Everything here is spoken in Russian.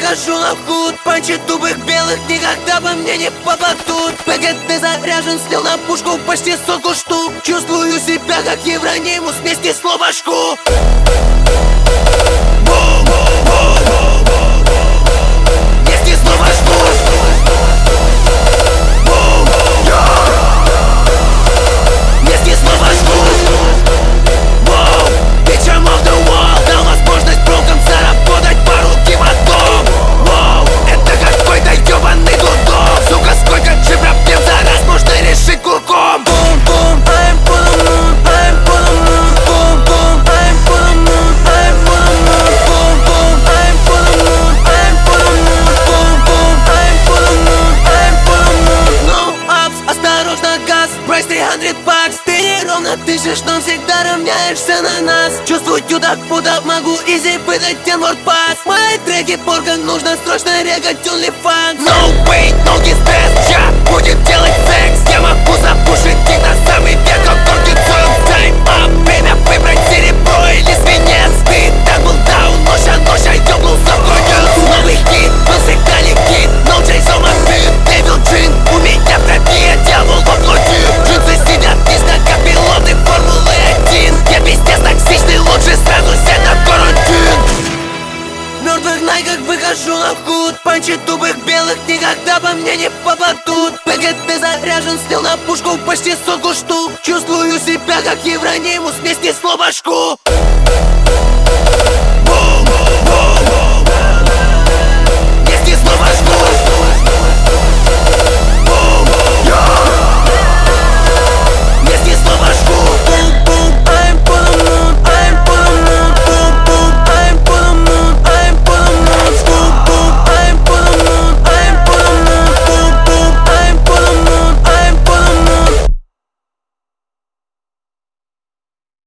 выхожу на худ. Панчи тупых белых никогда по мне не попадут. ПГТ заряжен, слил на пушку почти 100 штук. Чувствую себя как Евронимус вместе с Лобашку. Вместе с Лобашку. Вместе с Лобашку. Bitch, I'm off the wall. Дал возможность брокам заработать пару кивотом. Это какой-то ебаный дудок. Сука, сколько же проблем за раз можно решить кулаком. Бум-бум, I'm for the moon, I'm for the moon. Бум-бум, I'm for the moon, I'm for the moon. Бум-бум, I'm for the moon, I'm for the moon. Бум-бум, I'm for the moon, I'm for the moon. No ups, осторожно, газ, прайс $300. Ты неровно дышишь, но всегда равняешься на нас. Чувствую так, будто могу изи выдать N-word pass. Мои треки порка, нужно срочно регать OnlyFans. No way, no distress, я будем делать секс. Я могу запушить их на самый верх, как горки Цойл. Time up, время выбрать серебро или свинец. Ты так был даун, ноча, ёбнулся в конец. Новый хит, но всегда не хит. No chase on my beat, Devil Jin. У меня в крови, я дьявол во плоти. Джинсы сидят низко, как пилоты Формулы-1. Я пиздец токсичный, лучше сразу сядь на карантин. В мертвых найках выхожу на худ. Панчи тупых белых никогда по мне не попадут. ПГТ заряжен, слил на пушку почти 100 штук. Чувствую себя как Евронимус вместе с Лобашку.